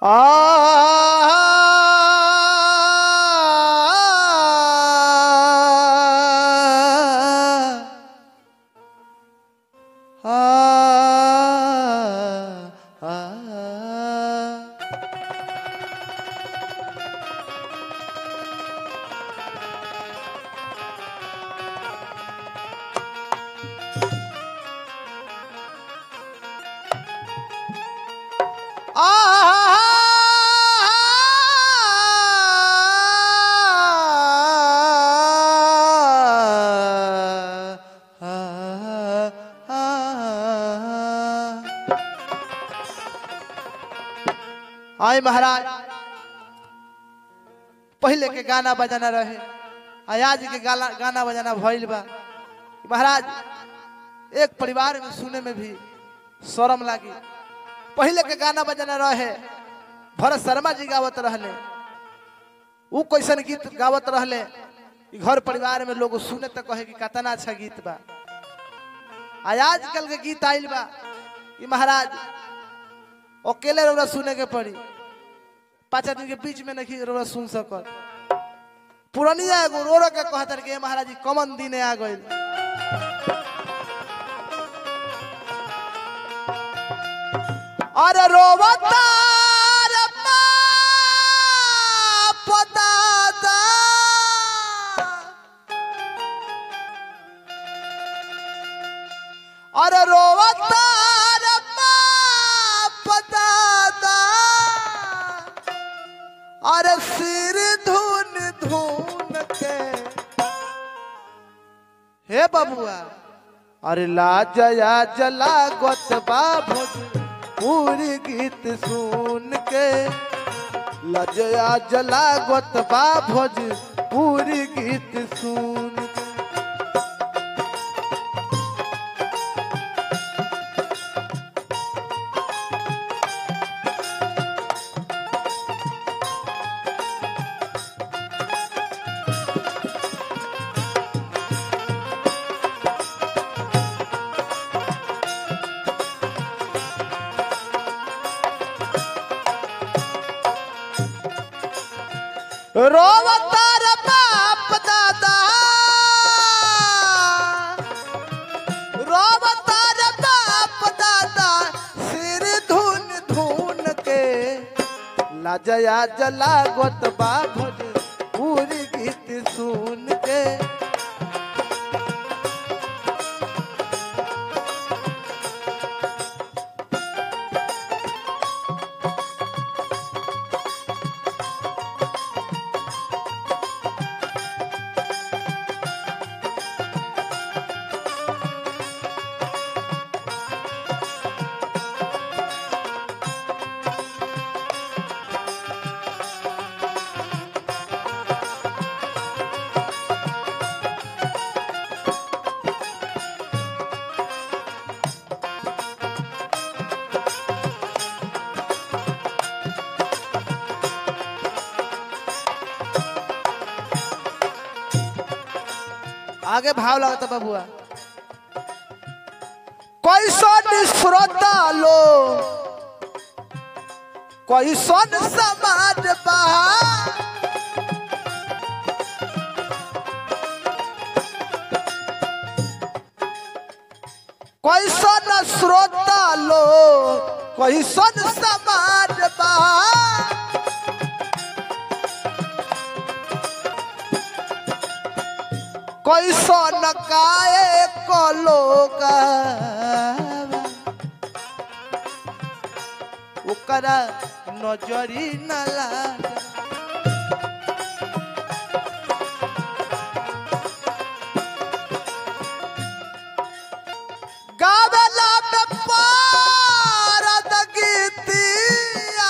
आए महाराज पहले के गाना बजाना रहे आज के गाना बजाना भइल बा महाराज एक परिवार में सुने में भी शर्म लागी। पहले के गाना बजाना रहे भरत शर्मा जी गावत रहले उ कैसन गीत गावत रहले घर परिवार में लोग सुने तो कहे कि कितना अच्छा गीत बा। आजकल के गीत आइल बा महाराज अकेले रोरा सुने के पड़ी 5 आदमी के बीच में नहीं रोरा सुन सकत। पुरानिया एगो रो के कहतर के महाराज जी कमन दिन आ गइल। अरे रोवता रे बाप दादा अरे रोवता अरे सिर धुन धुन के हे बबुआ अरे लाजया जला गोत बाबू पूरी गीत सुन के लाजया जला गोत बाबू पूरी गीत सुन के। रोवता रे बाप दादा रोवता रे बाप दादा सिर धुन धुन के लाजया जला गोत बाबू पूरी गीत सुन के। आगे भाव लगता बबुआ कैसन श्रोता लो कैसन समाज बा कैसन श्रोता लो कैसन समाज बा कैसन काए कलोगा ओकरा नजरी न लागे। गावेला में पारद गीतिया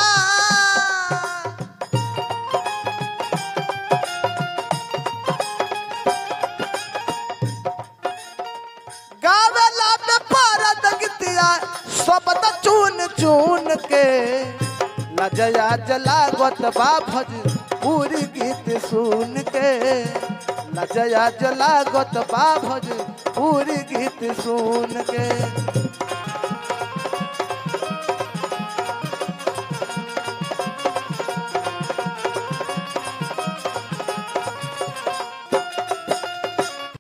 गावेला में पारद गीतिया शब्द चुन चुन के लजया जला गोत बाभज पूरी गीत सुन के लजया जला गोत बाभज पूरी गीत सुन के।